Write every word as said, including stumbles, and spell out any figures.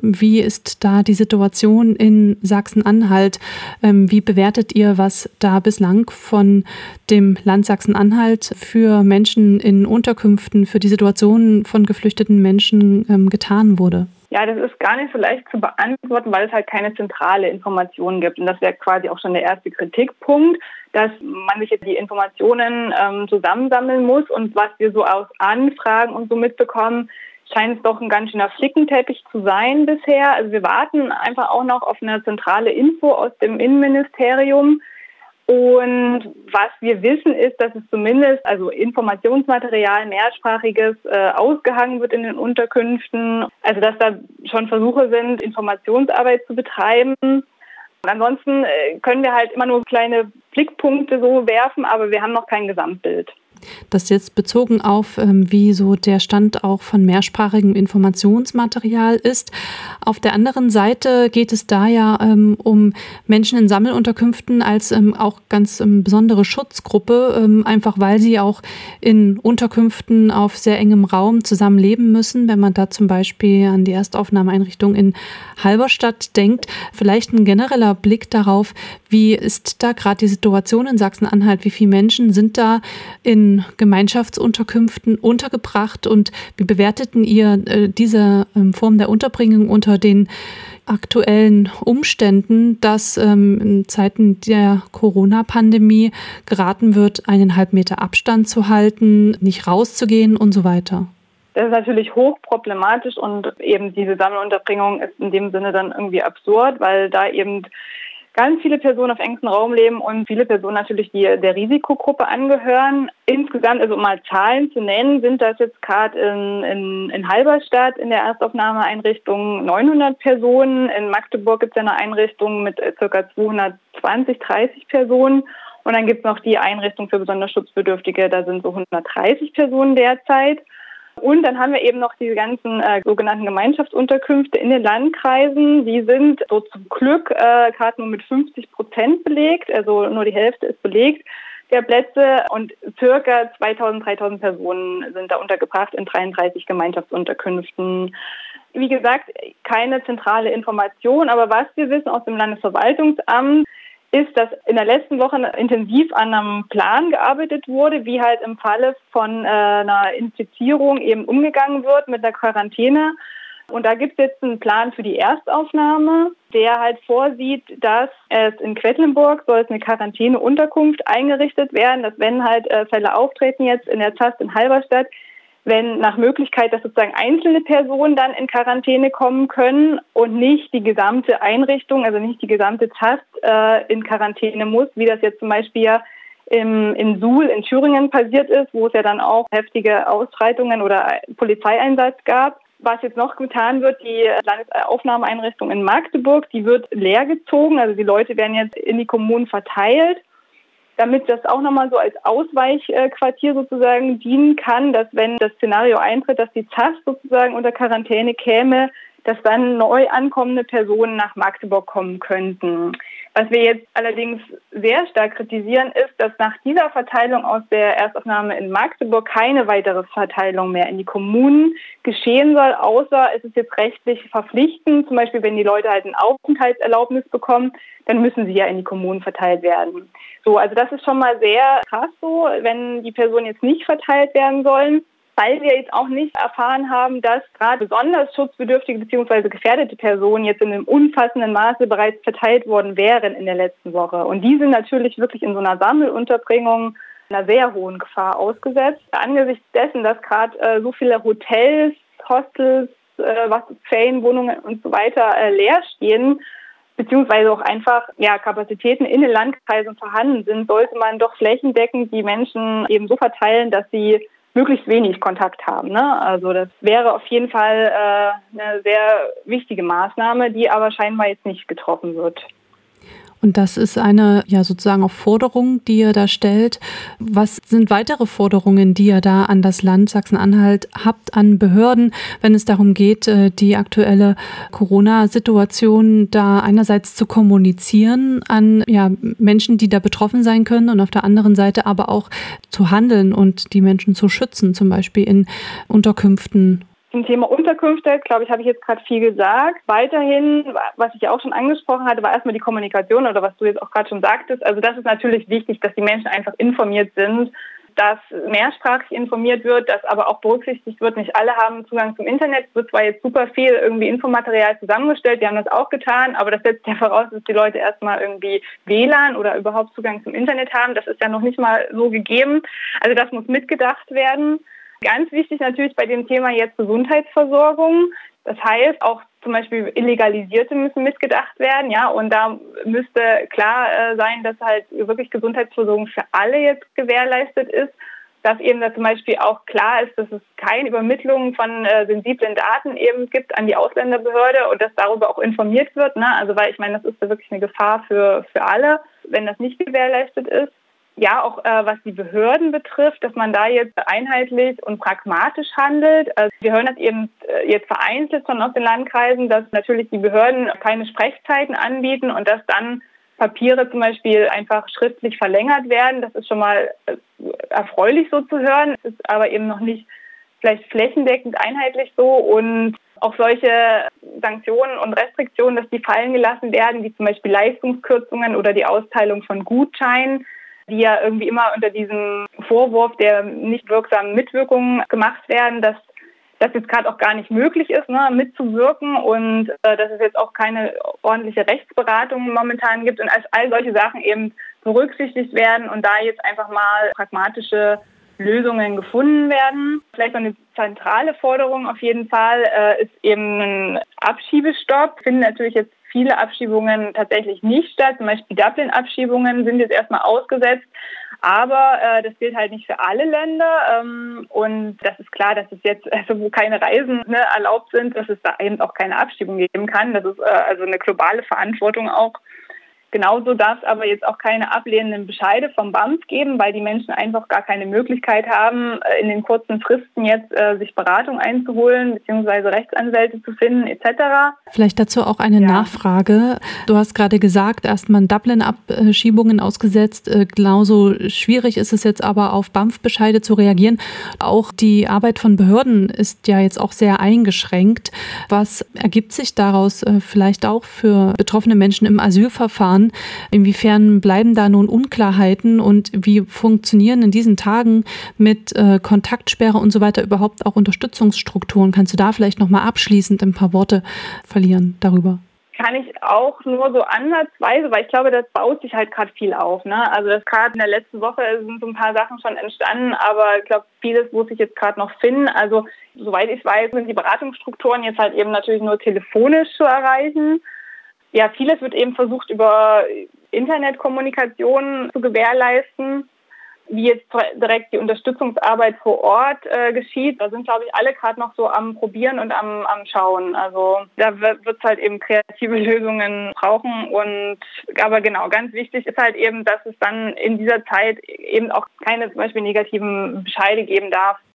Wie ist da die Situation in Sachsen-Anhalt? Ähm, wie bewertet ihr, was da bislang von dem Land Sachsen-Anhalt für Menschen in Unterkünften, für die Situation von geflüchteten Menschen ähm, getan wurde? Ja, das ist gar nicht so leicht zu beantworten, weil es halt keine zentrale Information gibt. Und das wäre quasi auch schon der erste Kritikpunkt, dass man sich jetzt die Informationen ähm, zusammensammeln muss. Und was wir so aus Anfragen und so mitbekommen, scheint es doch ein ganz schöner Flickenteppich zu sein bisher. Also wir warten einfach auch noch auf eine zentrale Info aus dem Innenministerium. Und was wir wissen ist, dass es zumindest also Informationsmaterial, mehrsprachiges, äh, ausgehangen wird in den Unterkünften. Also dass da schon Versuche sind, Informationsarbeit zu betreiben. Und ansonsten äh, können wir halt immer nur kleine Blickpunkte so werfen, aber wir haben noch kein Gesamtbild. Das jetzt bezogen auf, ähm, wie so der Stand auch von mehrsprachigem Informationsmaterial ist. Auf der anderen Seite geht es da ja ähm, um Menschen in Sammelunterkünften als ähm, auch ganz ähm, besondere Schutzgruppe, ähm, einfach weil sie auch in Unterkünften auf sehr engem Raum zusammenleben müssen. Wenn man da zum Beispiel an die Erstaufnahmeeinrichtung in Halberstadt denkt, vielleicht ein genereller Blick darauf, wie ist da gerade die Situation in Sachsen-Anhalt? Wie viele Menschen sind da in Gemeinschaftsunterkünften untergebracht und wie bewerteten ihr äh, diese ähm, Form der Unterbringung unter den aktuellen Umständen, dass ähm, in Zeiten der Corona-Pandemie geraten wird, eineinhalb Meter Abstand zu halten, nicht rauszugehen und so weiter? Das ist natürlich hochproblematisch und eben diese Sammelunterbringung ist in dem Sinne dann irgendwie absurd, weil da eben ganz viele Personen auf engstem Raum leben und viele Personen natürlich, die der Risikogruppe angehören. Insgesamt, also um mal Zahlen zu nennen, sind das jetzt gerade in, in, in Halberstadt in der Erstaufnahmeeinrichtung neunhundert Personen. In Magdeburg gibt es ja eine Einrichtung mit ca. zweihundertzwanzig, dreißig Personen. Und dann gibt es noch die Einrichtung für besonders Schutzbedürftige, da sind so hundertdreißig Personen derzeit. Und dann haben wir eben noch diese ganzen äh, sogenannten Gemeinschaftsunterkünfte in den Landkreisen. Die sind so zum Glück äh, gerade nur mit fünfzig Prozent belegt, also nur die Hälfte ist belegt der Plätze. Und circa zweitausend, dreitausend Personen sind da untergebracht in dreiunddreißig Gemeinschaftsunterkünften. Wie gesagt, keine zentrale Information, aber was wir wissen aus dem Landesverwaltungsamt, ist, dass in der letzten Woche intensiv an einem Plan gearbeitet wurde, wie halt im Falle von äh, einer Infizierung eben umgegangen wird mit der Quarantäne. Und da gibt es jetzt einen Plan für die Erstaufnahme, der halt vorsieht, dass es in Quedlinburg soll es eine Quarantäneunterkunft eingerichtet werden, dass wenn halt äh, Fälle auftreten jetzt in der Z A S in Halberstadt, wenn nach Möglichkeit, dass sozusagen einzelne Personen dann in Quarantäne kommen können und nicht die gesamte Einrichtung, also nicht die gesamte Z A S äh, in Quarantäne muss, wie das jetzt zum Beispiel ja im, in Suhl in Thüringen passiert ist, wo es ja dann auch heftige Ausschreitungen oder Polizeieinsatz gab. Was jetzt noch getan wird, die Landesaufnahmeeinrichtung in Magdeburg, die wird leergezogen, also die Leute werden jetzt in die Kommunen verteilt, damit das auch nochmal so als Ausweichquartier sozusagen dienen kann, dass wenn das Szenario eintritt, dass die Z A S sozusagen unter Quarantäne käme, dass dann neu ankommende Personen nach Magdeburg kommen könnten. Was wir jetzt allerdings sehr stark kritisieren, ist, dass nach dieser Verteilung aus der Erstaufnahme in Magdeburg keine weitere Verteilung mehr in die Kommunen geschehen soll, außer es ist jetzt rechtlich verpflichtend. Zum Beispiel, wenn die Leute halt eine Aufenthaltserlaubnis bekommen, dann müssen sie ja in die Kommunen verteilt werden. So, also das ist schon mal sehr krass so, wenn die Personen jetzt nicht verteilt werden sollen, weil wir jetzt auch nicht erfahren haben, dass gerade besonders schutzbedürftige bzw. gefährdete Personen jetzt in einem umfassenden Maße bereits verteilt worden wären in der letzten Woche. Und die sind natürlich wirklich in so einer Sammelunterbringung einer sehr hohen Gefahr ausgesetzt. Angesichts dessen, dass gerade äh, so viele Hotels, Hostels, äh, was, Ferienwohnungen und so weiter äh, leer stehen, beziehungsweise auch einfach ja, Kapazitäten in den Landkreisen vorhanden sind, sollte man doch flächendeckend die Menschen eben so verteilen, dass sie möglichst wenig Kontakt haben. Ne? Also das wäre auf jeden Fall äh, eine sehr wichtige Maßnahme, die aber scheinbar jetzt nicht getroffen wird. Und das ist eine, ja, sozusagen auch Forderung, die ihr da stellt. Was sind weitere Forderungen, die ihr da an das Land Sachsen-Anhalt habt, an Behörden, wenn es darum geht, die aktuelle Corona-Situation da einerseits zu kommunizieren an ja, Menschen, die da betroffen sein können und auf der anderen Seite aber auch zu handeln und die Menschen zu schützen, zum Beispiel in Unterkünften? Zum Thema Unterkünfte, glaube ich, habe ich jetzt gerade viel gesagt. Weiterhin, was ich auch schon angesprochen hatte, war erstmal die Kommunikation oder was du jetzt auch gerade schon sagtest. Also das ist natürlich wichtig, dass die Menschen einfach informiert sind, dass mehrsprachig informiert wird, dass aber auch berücksichtigt wird, nicht alle haben Zugang zum Internet. Es wird zwar jetzt super viel irgendwie Infomaterial zusammengestellt, die haben das auch getan, aber das setzt ja voraus, dass die Leute erstmal irgendwie W L A N oder überhaupt Zugang zum Internet haben. Das ist ja noch nicht mal so gegeben. Also das muss mitgedacht werden. Ganz wichtig natürlich bei dem Thema jetzt Gesundheitsversorgung. Das heißt, auch zum Beispiel Illegalisierte müssen mitgedacht werden, ja, und da müsste klar äh, sein, dass halt wirklich Gesundheitsversorgung für alle jetzt gewährleistet ist, dass eben da zum Beispiel auch klar ist, dass es keine Übermittlung von äh, sensiblen Daten eben gibt an die Ausländerbehörde und dass darüber auch informiert wird, ne? Also weil ich meine, das ist ja wirklich eine Gefahr für für alle, wenn das nicht gewährleistet ist. Ja, auch äh, was die Behörden betrifft, dass man da jetzt einheitlich und pragmatisch handelt. Also wir hören das eben äh, jetzt vereinzelt schon aus den Landkreisen, dass natürlich die Behörden keine Sprechzeiten anbieten und dass dann Papiere zum Beispiel einfach schriftlich verlängert werden. Das ist schon mal äh, erfreulich so zu hören. Es ist aber eben noch nicht vielleicht flächendeckend einheitlich so und auch solche Sanktionen und Restriktionen, dass die fallen gelassen werden, wie zum Beispiel Leistungskürzungen oder die Austeilung von Gutscheinen, die ja irgendwie immer unter diesem Vorwurf der nicht wirksamen Mitwirkung gemacht werden, dass das jetzt gerade auch gar nicht möglich ist, ne, mitzuwirken und äh, dass es jetzt auch keine ordentliche Rechtsberatung momentan gibt und als all solche Sachen eben berücksichtigt werden und da jetzt einfach mal pragmatische Lösungen gefunden werden. Vielleicht noch eine zentrale Forderung auf jeden Fall äh, ist eben ein Abschiebestopp. Finden natürlich jetzt viele Abschiebungen tatsächlich nicht statt. Zum Beispiel Dublin-Abschiebungen sind jetzt erstmal ausgesetzt. Aber äh, das gilt halt nicht für alle Länder. Ähm, und das ist klar, dass es jetzt, also wo keine Reisen ne, erlaubt sind, dass es da eben auch keine Abschiebung geben kann. Das ist äh, also eine globale Verantwortung auch. Genauso darf es aber jetzt auch keine ablehnenden Bescheide vom B A M F geben, weil die Menschen einfach gar keine Möglichkeit haben, in den kurzen Fristen jetzt äh, sich Beratung einzuholen, beziehungsweise Rechtsanwälte zu finden et cetera. Vielleicht dazu auch eine ja. Nachfrage. Du hast gerade gesagt, erstmal Dublin-Abschiebungen ausgesetzt. Genauso schwierig ist es jetzt aber, auf B A M F-Bescheide zu reagieren. Auch die Arbeit von Behörden ist ja jetzt auch sehr eingeschränkt. Was ergibt sich daraus vielleicht auch für betroffene Menschen im Asylverfahren? Inwiefern bleiben da nun Unklarheiten und wie funktionieren in diesen Tagen mit äh, Kontaktsperre und so weiter überhaupt auch Unterstützungsstrukturen? Kannst du da vielleicht noch mal abschließend ein paar Worte verlieren darüber? Kann ich auch nur so ansatzweise, weil ich glaube, das baut sich halt gerade viel auf. Ne? Also das gerade in der letzten Woche sind so ein paar Sachen schon entstanden, aber ich glaube, vieles muss sich jetzt gerade noch finden. Also soweit ich weiß, sind die Beratungsstrukturen jetzt halt eben natürlich nur telefonisch zu erreichen. Ja, vieles wird eben versucht, über Internetkommunikation zu gewährleisten, wie jetzt direkt die Unterstützungsarbeit vor Ort äh, geschieht. Da sind, glaube ich, alle gerade noch so am Probieren und am, am Schauen. Also da wird es halt eben kreative Lösungen brauchen. Und aber genau, ganz wichtig ist halt eben, dass es dann in dieser Zeit eben auch keine zum Beispiel negativen Bescheide geben darf.